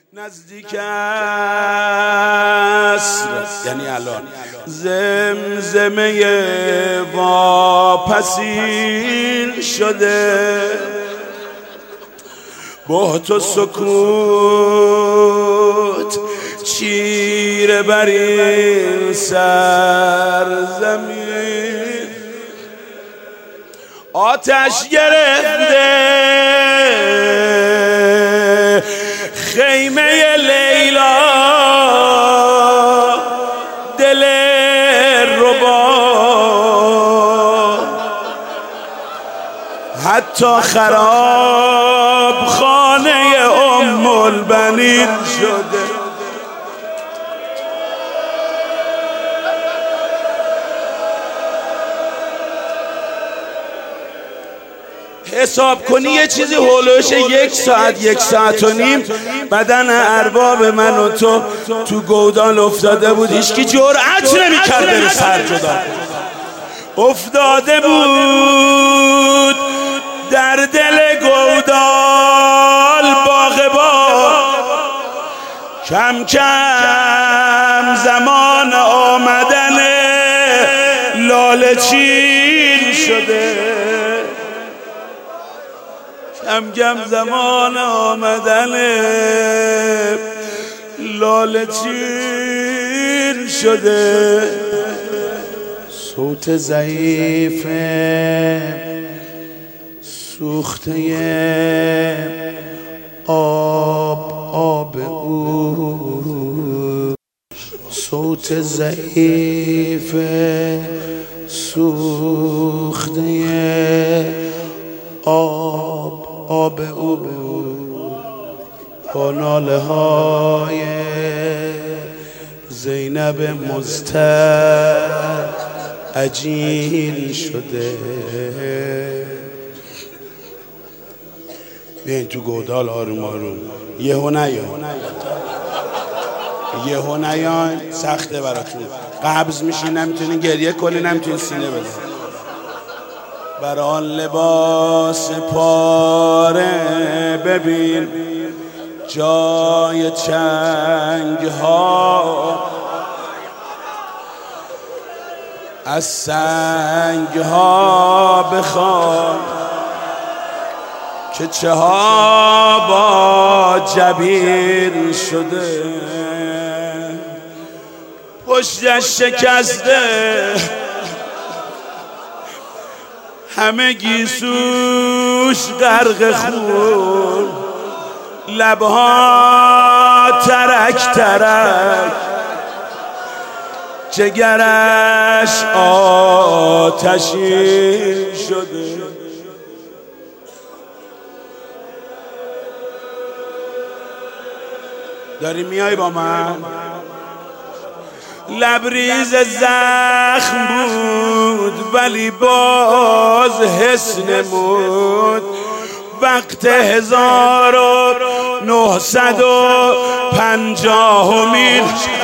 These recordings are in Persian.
نزدیک است، یعنی الان زمزمه واپسین شده، بهت و سکوت چیره بر این سرزمین، آتش گرفته خیمه لیلا، دل ربا حتی خراب خانه ام البنین شده. حساب کنی یه چیزی هولوش 1 ساعت 1 ساعت و نیم بدن ارباب من و تو گودال افتاده بود، هیچکی جرأت نمی‌کرد بره سر جدا. افتاده بود در دل گودال باغبان، کم کم زمان آمدن لاله چین شده، کم کم زمان آمدن لاله چین شده. صوت ضعیف سوخته آب او، صوت ضعیف سوخته آب او، با ناله های زینب مستعجین شده. بیاین تو گودال آروم آروم، یهو نیاین، سخته براتون، قبض میشین، نمیتونین گریه کنین، نمیتونین سینه بزنین. بر آن لباس پاره ببین جای چنگ ها، از سنگ ها بخوان که چه ها با جبین شده، پشتش شکسته همه گیسوش غرق خون، لبها ترک ترک، جگرش آتشین شده. داری میای با من؟ لبریز زخم بود ولی باز حس نمود، وقت 1950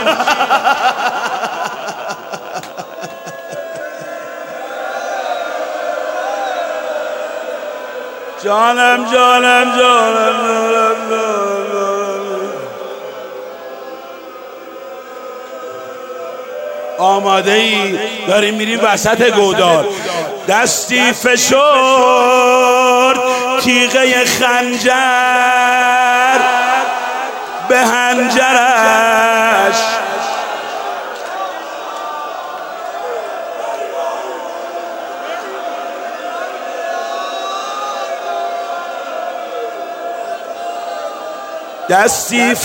جانم آماده ای؟ داریم میریم وسط گودال، دستی فشرد تیغه خنجر به هنجرش، دستی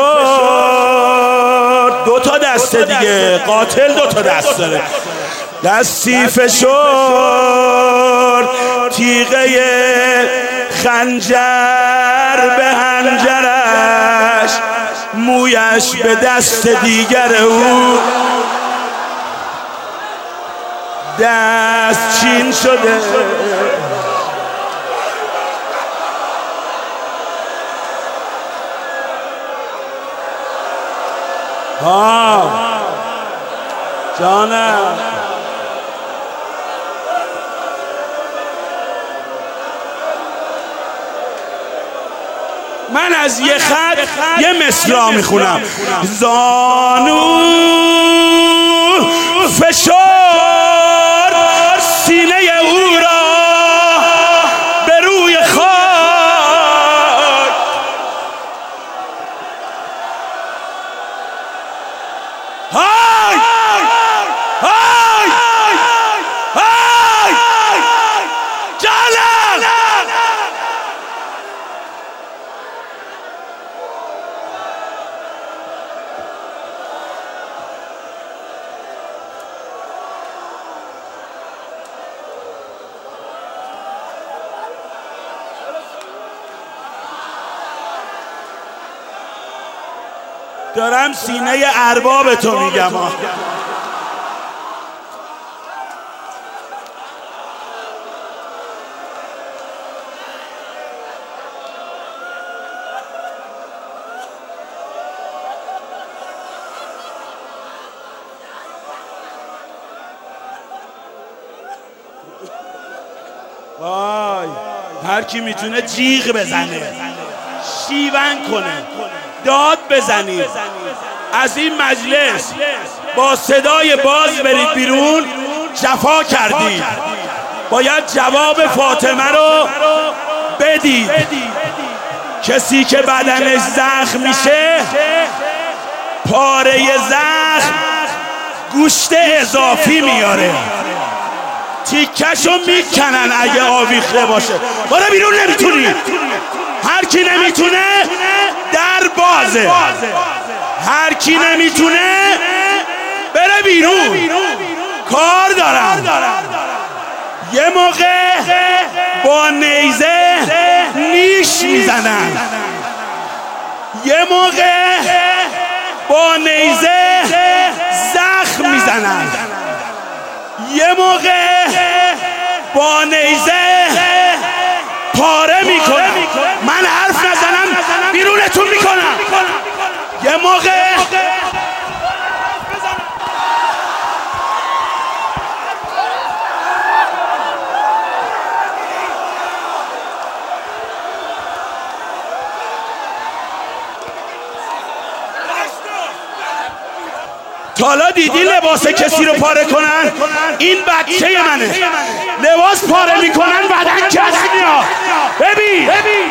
فشرد، 2 تا دسته دیگه، قاتل 2 تا دست داره، دستی فشرد تیغه خنجر به هنجرش، مویش به دست دیگر او دست چین شده. جانم من از یه خط یه مصرع میخونم. زانو فشار سینه او را به روی خاک. های های های جانم. دارم سینه ارباب تو میگم. وای هر کی میتونه جیغ بزنه، شیون کنه، داد بزنید. از این مجلس با صدای باز برید بیرون. جفا کردید، باید جواب فاطمه رو بدید. کسی که بدنش زخم میشه، پاره زخم گوشت اضافی میاره، تیکشو میکنن اگه آویخته باشه. برو بیرون، نمیتونی. هر کی نمیتونه در بازه، هر کی نمیتونه بره بیرون. کار دارم. یه موقع با نیزه نیش میزنن، یه موقع با نیزه زخم میزنن، یه موقع با نیزه پاره میکنن. من حرف نزنم بیرونتون میکنم. یه موقع تالا دیدی لباس کسی رو پاره کنن؟ این بچه منه. لباس پاره میکنن بدن کسی میاد. ببین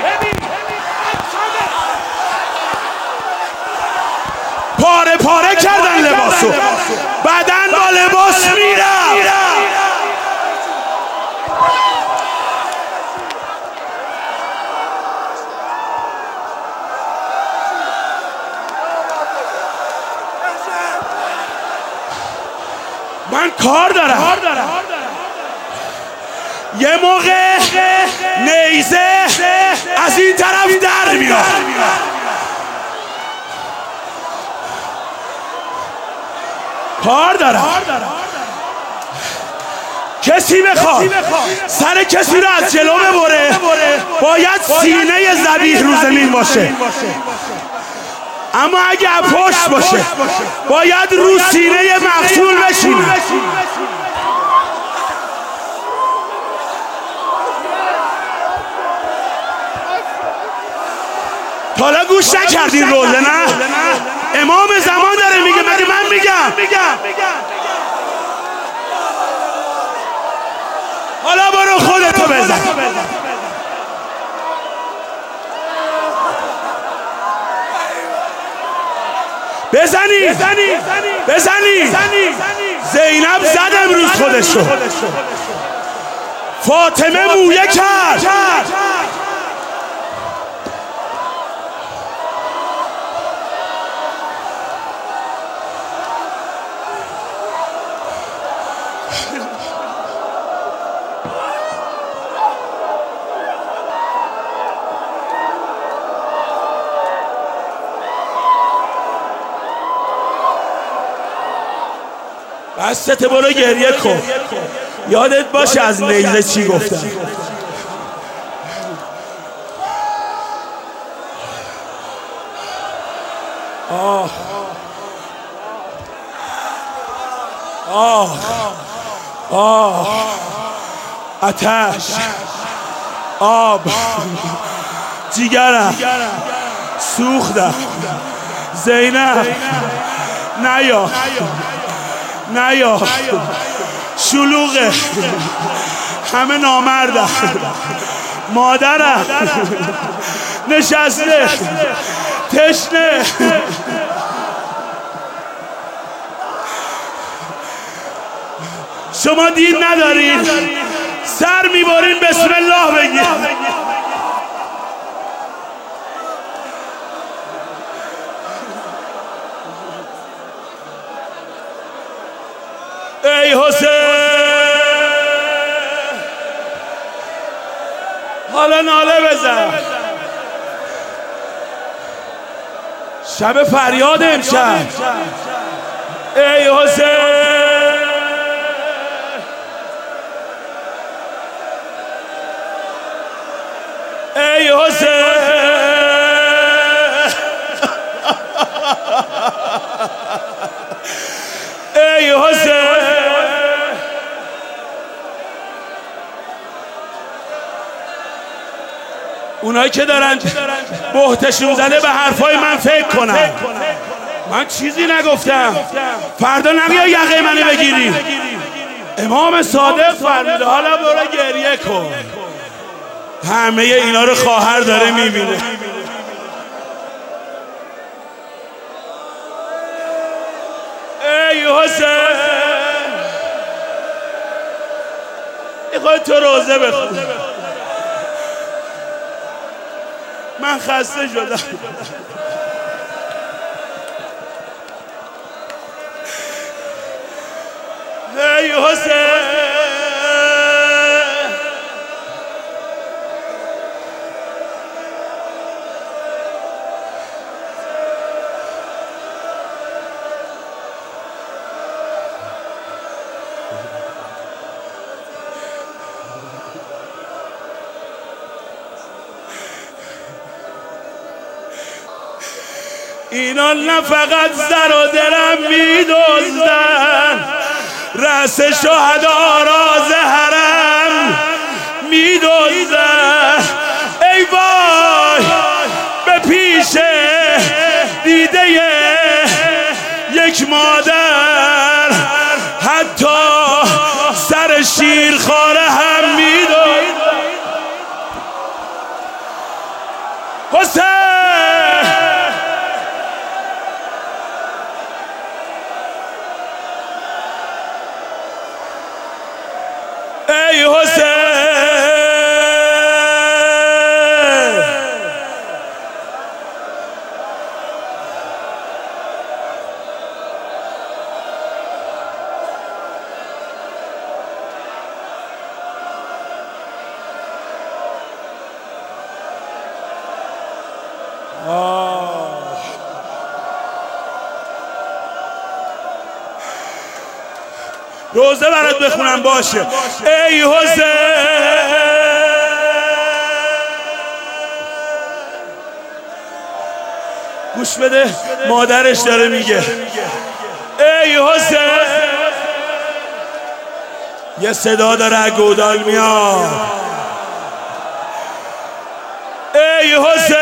پاره پاره کردن لباسو، بدن با لباس میره. من کار دارم. یه موقع نیزه از این طرف در میاد، کار دارم. کسی بخواد سر کسی رو از جلو ببره، باید سینه ذبیح رو زمین باشه. اما اگه پشت باشه، باید رو سینه مقتول بشینه. حالا گوش نکردین روزه؟ نه امام زمان داره میگه، مگه من میگم؟ حالا برو خودتو بزن. بزنی. زینب زد امروز خودشو. فاطمه مویه کرد. بسته برو گریه کن. یادت باشه از نیزه چی گفتم. آه آه آه، آتش، آب، جیگرم. سوختم. زینب نیا شلوغه، همه نامردم، مادرم نشسته تشنه. شما دین ندارین، سر میبرین بسم الله بگید. ای حسین حالا ناله بزن، شب فریاد امشب. ای حسین ای حسین ای حسین اونایی که دارن بهتشون زده به حرفای من فکر کنن. من چیزی نگفتم، فردا نبیا یقه منو بگیری. امام صادق فرموده حالا برو گریه کن. همه اینا رو خواهر داره میبینه. ای حسین خود تو روزه بخون، من خسته شدم. ای حسین اینا نه فقط زر و درم میدزدن، رأس شهدا راز حرم میدزدن. ای وای به پیش دیده یک مادر، حتی سر شیرخواره هم میدزدن. حسین ای حسین روزه برات بخونم باشه. ای حسین گوش بده، مادرش داره میگه ای حسین. یه صدا داره گودال میاد. ای حسین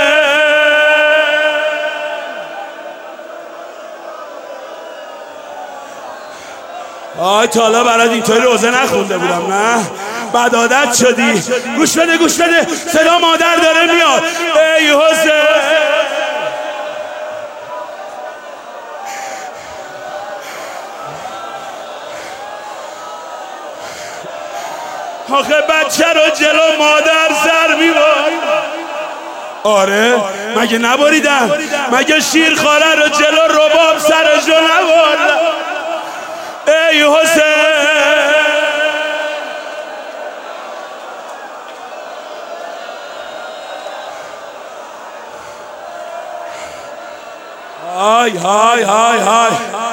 تا حالا برات اینطوری روزه نخونده بودم، نه بد عادت شدی. گوش بده صدا مادر داره میاد. ای حسین آخه بچه رو جلو مادر سر میبار. آره مگه نبریدم؟ مگه شیرخواره رو جلو رباب سرشو نبردم؟ ای حسین های های های های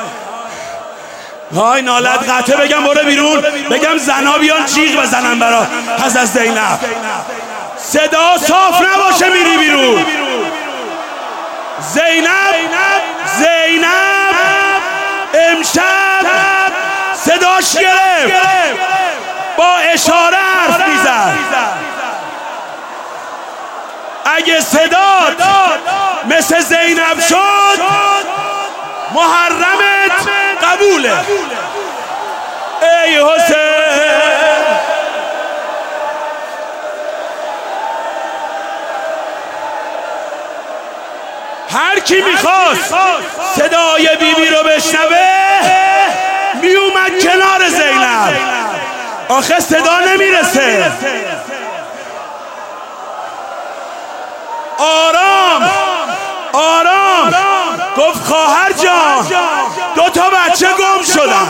های نالت قطعه بگم برو بیرون، بگم زنا بیان جیغ بزنن برا حضرت زینب. صدا صاف نباشه میری بیرون. زینب امشب صداش گرفت، با اشاره حرف میزد. اگه صدات مثل زینب شد محرمت قبوله. ای حسین هر کی میخواست صدای بیبی رو بشنوه میومد کنار زینب، آخه صدا نمیرسه. آرام آرام گفت خواهر جان 2 تا بچه گم شدن.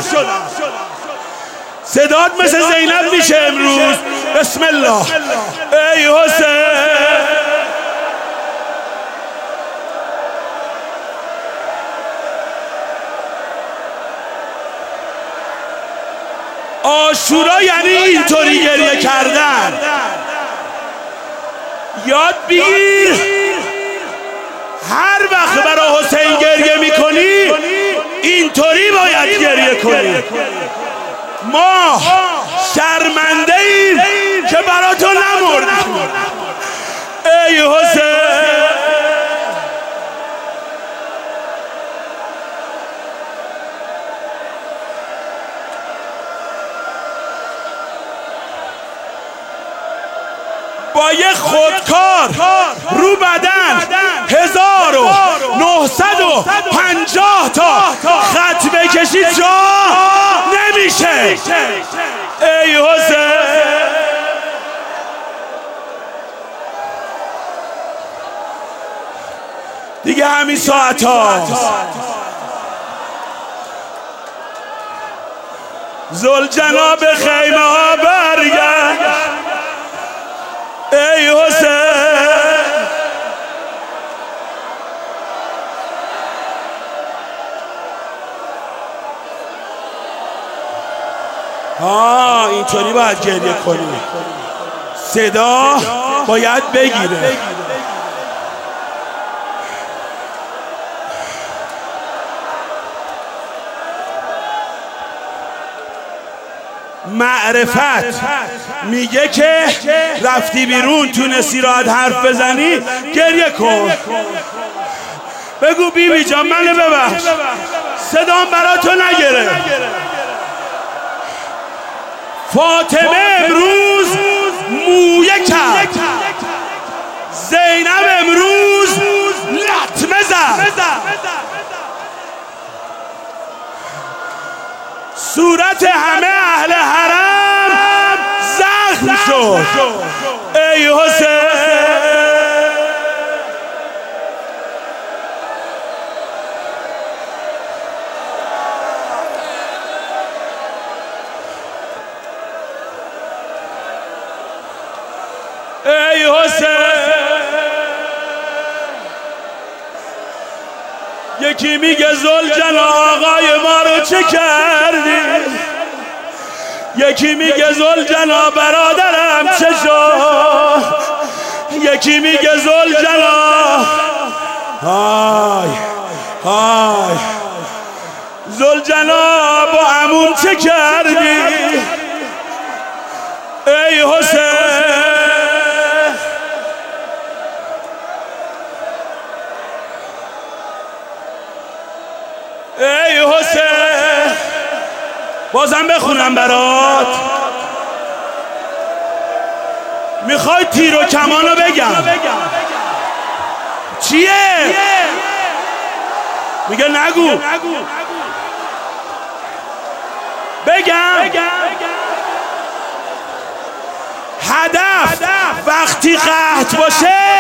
صدات مثل زینب میشه امروز. بسم الله. ای حسین عاشورا یعنی اینطوری گریه کردن. یاد بگیر هر وقت برای حسین گریه میکنی اینطوری باید گریه کنی. ما شرمنده ایم که برا تو نمردیم. ای حسین با یه خودکار رو بدن 1950 تا خط بکشی جا نمیشه. ای حسین دیگه همین ساعت هاست. ذوالجناب خیمه ها برگشت. ای حسین اینطوری باید گریه کنی. صدا باید بگیره. معرفت میگه که رفتی بیرون تونستی راحت حرف بزنی گریه کن. بگو بیبی جان منو ببخش صدام برا تو نگره. فاطمه امروز مویه کرد، زینب امروز لطمه زد، صورت همه اهل حرم زخم شد. ای حسین ای حسین یکی میگه ذوالجلال آقای ما رو چه کردی، یکی میگه ذوالجلال برادرم چه شد، یکی میگه ذوالجلال های های ذوالجلال با عموم چه کردی. ای حسین ای حسین بازم بخونم برات. میخوای تیر و کمانو بگم چیه؟ میگه نگو بگم. هدف وقتی قحط باشه